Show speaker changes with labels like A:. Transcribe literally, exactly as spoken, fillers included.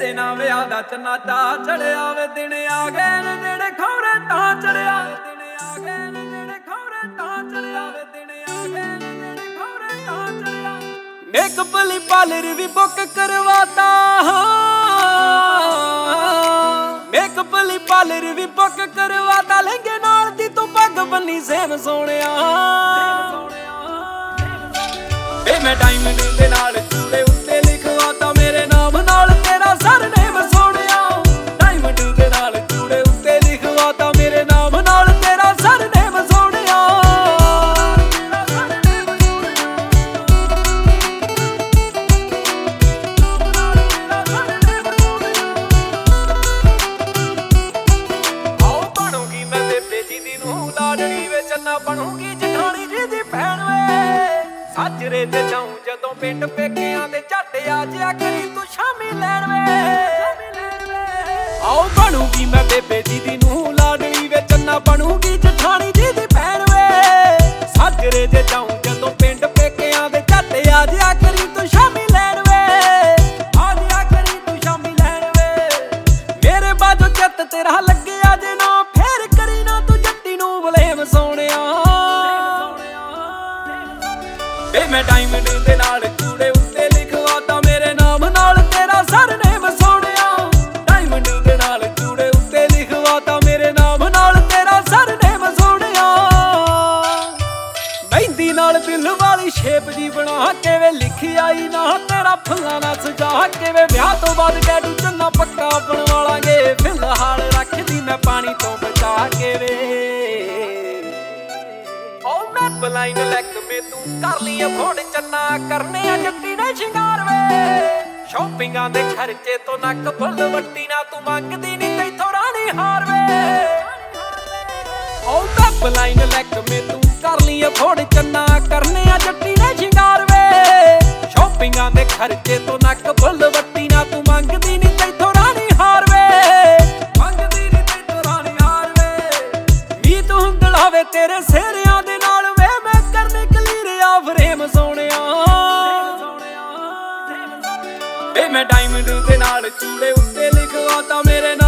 A: तेरे नाम विआह दा चन्ना चा चढ़िया वे दिन आ गए ने जेड़े खौरे तां चढ़िया दिन आ गए ने जेड़े खौरे तां चढ़िया वे दिन आ गए ने जेड़े खौरे तां चढ़िया मेकअप ली पार्लर भी बुक करवाता मेकअप ली पार्लर भी बुक करवाता लहंगे नाल दी तू पग बन्नी सेम सोहणिया वे मैं डायमंड दे नाल चूड़े उत्ते लिखवाता मेरे नाम नाल तेरा सरनेम सोहणिया डायमंड दे नाल चूड़े उत्ते लिखवाता मेरे नाम नाल तेरा सरनेम सोहणिया आओ बनूंगी मैं बेबे जी दी नूं लाडली वे चन्ना बनूंगी जठानी जी दी भैण वे साजरे ते जाऊं जदों पिंड पेकियां दे झट आ जिया करी तू शामी लैण वे आओ बनूंगी मैं बेबे जी दी नूं लाडली वे चन्ना बनूंगी जठानी जी दी भैण वे साजरे ते जाऊं जदों पिंड पेकियां दे झट आ जिया करी तू शामी लैण वे आ जिया करी तू शामी लैण वे मेरे बाजो चित तेरा लग्गिया जे ना फेर करी ना तू जट्टी नूं बलेम सोहणिया वे मैं डायमंड दे नाल चूड़े उत्ते लिखवाता मेरे नाम नाल तेरा सरनेम सोहणिया डायमंड दे नाल चूड़े उत्ते लिखवाता मेरे नाम नाल तेरा सरनेम सोहणिया मेहंदी नाल दिल वाली शेप जी बना के वे लिखी आई ना तेरा फुल्लां नाल सजा के वे ब्याह तो बाद डैडू चन्ना पक्का बनवालांगे फिलहाल रखदी मैं पानी तो बचा के वे लाइन लैक में तू कर ली अफोर्ड चन्ना करने आ जट्टी ने शिंगार वे शॉपिंगां दे खर्चे तो नक फुल वट्टी ना तू मंगदी नी तैथों रानी हार वे ओ टप लाइन लैक में तू कर ली अफोर्ड चन्ना करने आ जट्टी ने शिंगार वे शॉपिंगां दे खर्चे तो नक फुल वट्टी ना तू मंगदी नी तैथों रानी हार वे मंगदी नी तैथों रानी हार वे नी तू हुंदलावे तेरे सेहरियां दे नाल फ्रेम सोहणिया वे मैं डायमंड दे नाल चूड़े उत्ते लिखवाता मेरे